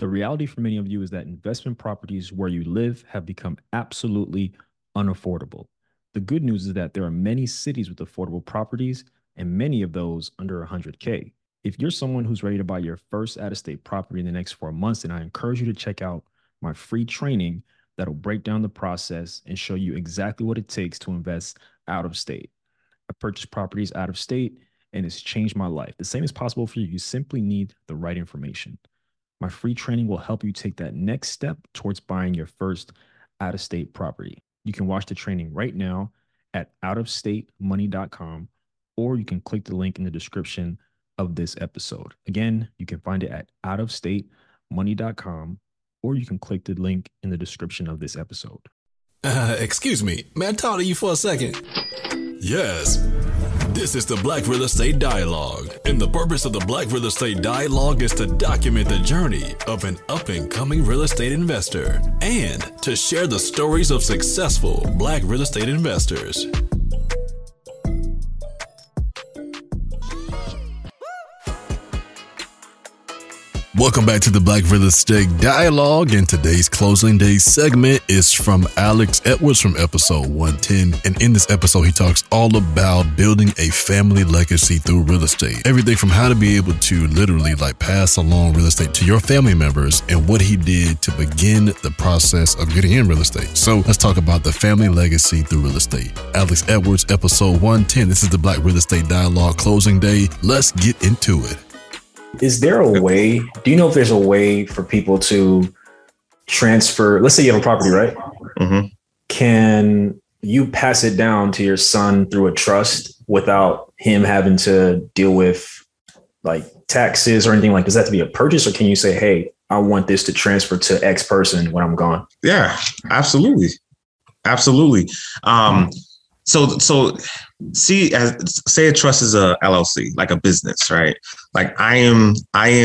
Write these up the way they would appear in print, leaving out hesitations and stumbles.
The reality for many of you is that investment properties where you live have become absolutely unaffordable. The good news is that there are many cities with affordable properties and many of those under 100K. If you're someone who's ready to buy your first out of state property in the next 4 months, then I encourage you to check out my free training that'll break down the process and show you exactly what it takes to invest out of state. I purchased properties out of state and it's changed my life. The same is possible for you. You simply need the right information. My free training will help you take that next step towards buying your first out of state property. You can watch the training right now at outofstatemoney.com, or you can click the link in the description of this episode. Again, you can find it at outofstatemoney.com, or you can click the link in the description of this episode. Excuse me, may I talk to you for a second? Yes. This is the Black Real Estate Dialogue, and the purpose of the Black Real Estate Dialogue is to document the journey of an up-and-coming real estate investor and to share the stories of successful Black real estate investors. Welcome back to the Black Real Estate Dialogue, and today's closing day segment is from Alex Edwards from episode 110. And in this episode, he talks all about building a family legacy through real estate. Everything from how to be able to literally pass along real estate to your family members and what he did to begin the process of getting in real estate. So let's talk about the family legacy through real estate. Alex Edwards, episode 110. This is the Black Real Estate Dialogue closing day. Let's get into it. Is there a way, do you know if there's a way for people to transfer, let's say you have a property, right? Mm-hmm. Can you pass it down to your son through a trust without him having to deal with taxes or anything? Does that have to be a purchase, or can you say, hey, I want this to transfer to X person when I'm gone? Yeah, absolutely. Absolutely. So say a trust is a LLC, like a business, right? I am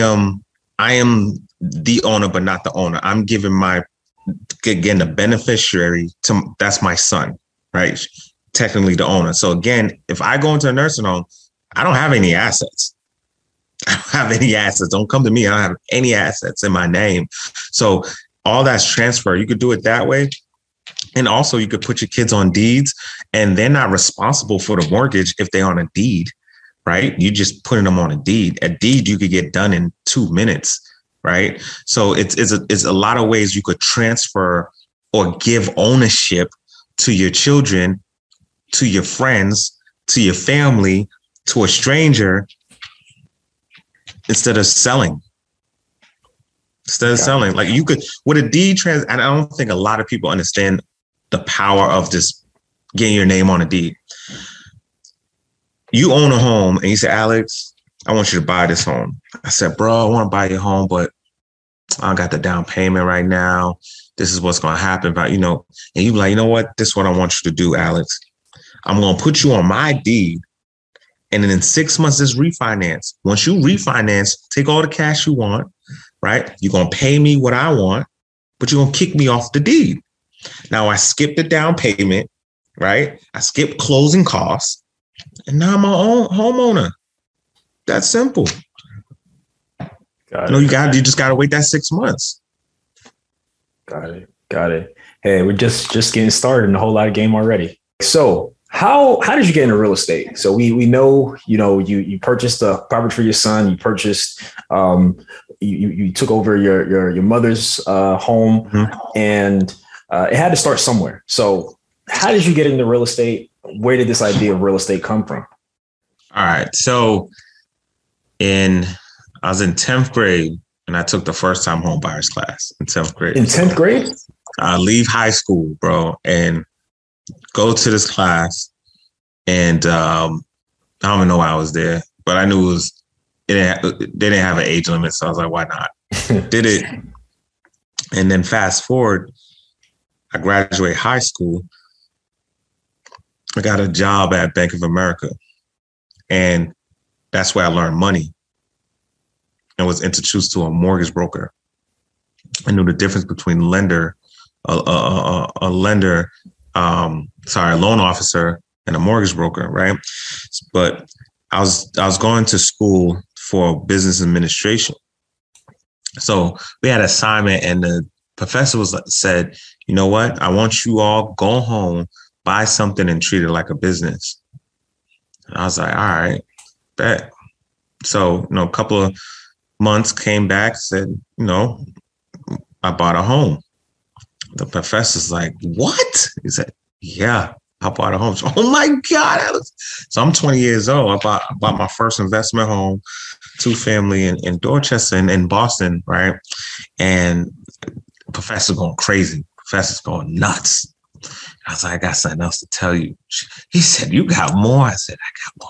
the owner, but not the owner. I'm giving the beneficiary that's my son, right? Technically the owner. So again, if I go into a nursing home, I don't have any assets. Don't come to me. I don't have any assets in my name. So all that's transferred. You could do it that way. And also you could put your kids on deeds and they're not responsible for the mortgage if they're on a deed, right? You just putting them on a deed. A deed you could get done in 2 minutes, right? So it's a lot of ways you could transfer or give ownership to your children, to your friends, to your family, to a stranger instead of selling. You could, with a deed and I don't think a lot of people understand the power of just getting your name on a deed. You own a home and you say, Alex, I want you to buy this home. I said, bro, I want to buy your home, but I don't got the down payment right now. This is what's going to happen. But, and you be like, you know what? This is what I want you to do, Alex. I'm going to put you on my deed. And then in 6 months, this refinance. Once you refinance, take all the cash you want, right? You're going to pay me what I want, but you're going to kick me off the deed. Now I skipped the down payment, right? I skipped closing costs, and now I'm my own homeowner. That's simple. You just got to wait that 6 months. Got it. Hey, we're just getting started and a whole lot of game already. So how did you get into real estate? So we know, you purchased a property for your son, you purchased, you took over your mother's home, mm-hmm. and it had to start somewhere. So how did you get into real estate? Where did this idea of real estate come from? All right. So I was in 10th grade and I took the first time home buyers class in 10th grade. In 10th grade? I leave high school, bro, and go to this class. And I don't even know why I was there, but I knew they didn't have an age limit. So I was like, why not? Did it. And then fast forward, I graduated high school. I got a job at Bank of America, and that's where I learned money and was introduced to a mortgage broker. I knew the difference between a loan officer and a mortgage broker, right? But I was going to school for business administration, So we had an assignment, and the professor said, you know what? I want you all go home, buy something, and treat it like a business. And I was like, all right, bet. So, a couple of months came back, said, I bought a home. The professor's like, what? He said, yeah, I bought a home. So, oh my God, Alex. So I'm 20 years old. I bought my first investment home, 2-family in Dorchester and in Boston, right? And the professor's going crazy. Professor's going nuts. I was like, I got something else to tell you. He said, you got more? I said,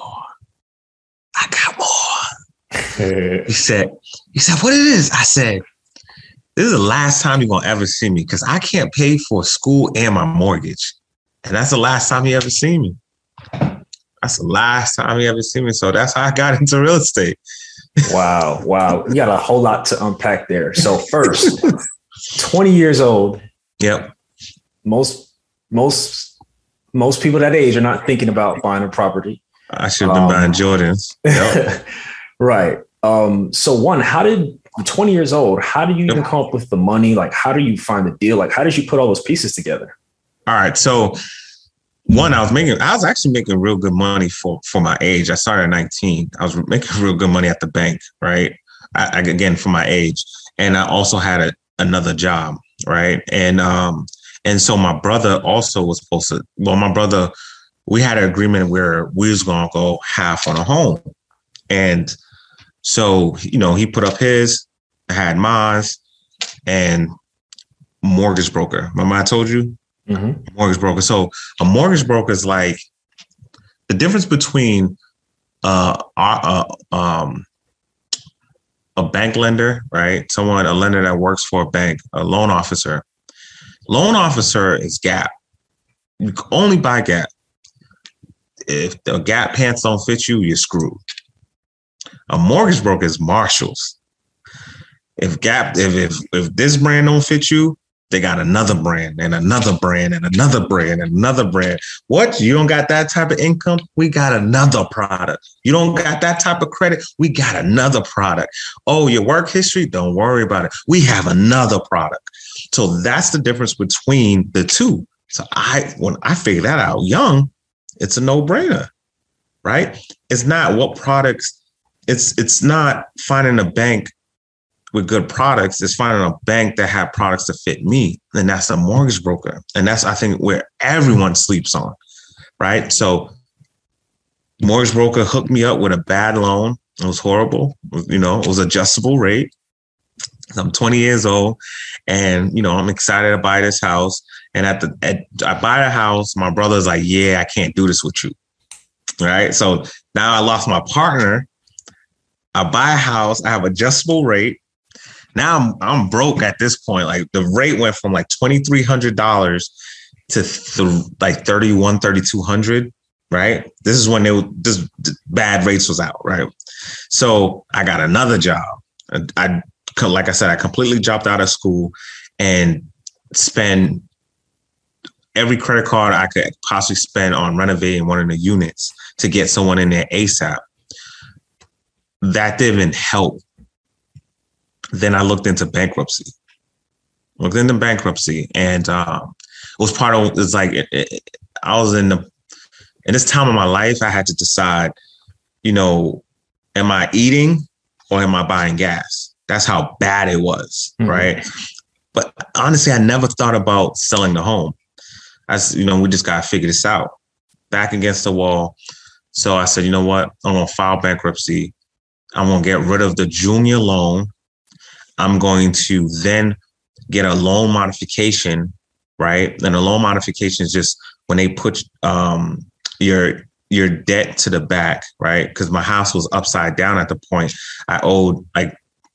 I got more. He said, what it is? I said, this is the last time you're going to ever see me because I can't pay for school and my mortgage. And that's the last time you ever see me. That's the last time you ever see me. So that's how I got into real estate. Wow. You got a whole lot to unpack there. So first, 20 years old. Yep. Most people that age are not thinking about buying a property. I should have been buying Jordans. Yep. Right. So 20 years old, how do you even come up with the money? Like, how do you find the deal? Like, how did you put all those pieces together? All right. So I was actually making real good money for my age. I started at 19. I was making real good money at the bank, right? Again, for my age. And I also had another job, right? And so my brother also was supposed to, we had an agreement where we was going to go half on a home. And so, he put up his, I had mine, and mortgage broker. Remember I told you? Mm-hmm. Mortgage broker. So a mortgage broker is like the difference between a bank lender, right? A lender that works for a bank, a loan officer. Loan officer is Gap. You can only buy Gap. If the Gap pants don't fit you, you're screwed. A mortgage broker is Marshalls. If this brand don't fit you, they got another brand and another brand and another brand and another brand. What? You don't got that type of income? We got another product. You don't got that type of credit? We got another product. Oh, your work history? Don't worry about it. We have another product. So that's the difference between the two. So when I figured that out young, it's a no-brainer, right? It's not what products. It's not finding a bank with good products. It's finding a bank that have products to fit me. And that's a mortgage broker. And that's, I think, where everyone sleeps on, right? So mortgage broker hooked me up with a bad loan. It was horrible. It was adjustable rate. I'm 20 years old and, I'm excited to buy this house. And I buy a house. My brother's like, yeah, I can't do this with you. Right. So now I lost my partner. I buy a house. I have adjustable rate. Now I'm broke at this point. Like the rate went from like $2,300 to $3,200. Right. This is when this bad rates was out. Right. So I got another job. Like I said, I completely dropped out of school and spent every credit card I could possibly spend on renovating one of the units to get someone in there ASAP. That didn't help. Then I looked into bankruptcy. And it was part of, it's like, I was in this time of my life, I had to decide, am I eating or am I buying gas? That's how bad it was, right? But honestly, I never thought about selling the home. We just got to figure this out. Back against the wall. So I said, you know what? I'm going to file bankruptcy. I'm going to get rid of the junior loan. I'm going to then get a loan modification, right? And a loan modification is just when they put your debt to the back, right? Because my house was upside down at the point. I owed like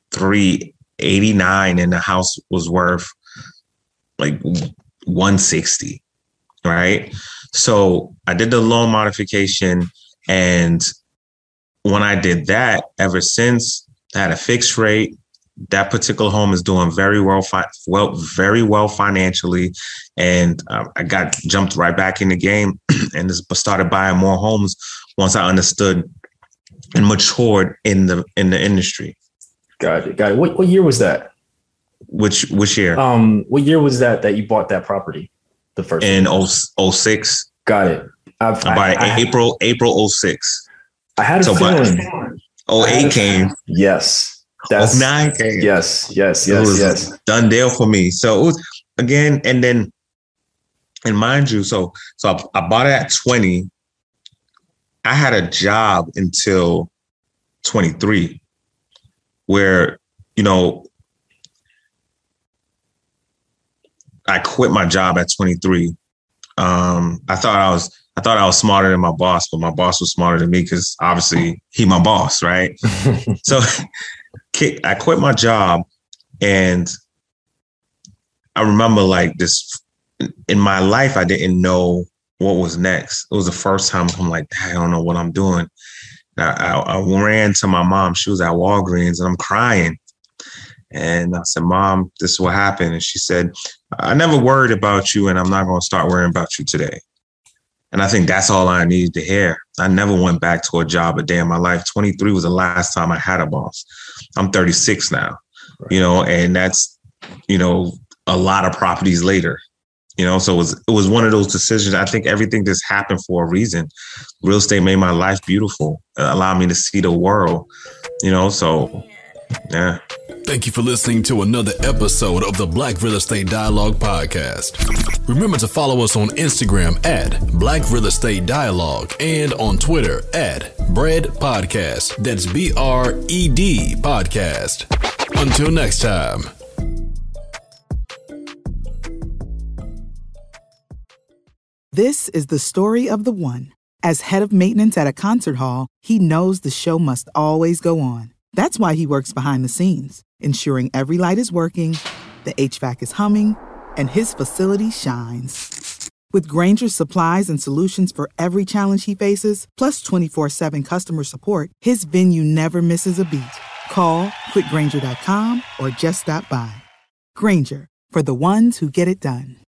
$389 and the house was worth like $160, right? So I did the loan modification, and when I did that, ever since I had a fixed rate. That particular home is doing very well financially, and I got jumped right back in the game and just started buying more homes once I understood and matured in the industry. Got it. Got it. What year was that? Which year? What year was that you bought that property? The first in 06. Got it. April 06. I had a feeling. 08 came. Yes. 09 came. Yes. Done deal for me. So it was again, and then, and mind you, so I bought it at 20. I had a job until 23, where, you know, I quit my job at 23. I thought I was smarter than my boss, but my boss was smarter than me because obviously he my boss, right? So I quit my job, and I remember like this in my life, I didn't know what was next. It was the first time I'm like, I don't know what I'm doing. I ran to my mom. She was at Walgreens and I'm crying. And I said, Mom, this is what happened. And she said, I never worried about you, and I'm not going to start worrying about you today. And I think that's all I needed to hear. I never went back to a job a day in my life. 23 was the last time I had a boss. I'm 36 now, you know, and that's, you know, a lot of properties later, you know, so it was one of those decisions. I think everything just happened for a reason. Real estate made my life beautiful, allowed me to see the world, you know, so yeah. Thank you for listening to another episode of the Black Real Estate Dialogue podcast. Remember to follow us on Instagram at Black Real Estate Dialogue and on Twitter at Bread Podcast. That's BRED Podcast. Until next time. This is the story of the one. As head of maintenance at a concert hall, he knows the show must always go on. That's why he works behind the scenes, ensuring every light is working, the HVAC is humming, and his facility shines. With Grainger's supplies and solutions for every challenge he faces, plus 24/7 customer support, his venue never misses a beat. Call quickgrainger.com or just stop by. Grainger, for the ones who get it done.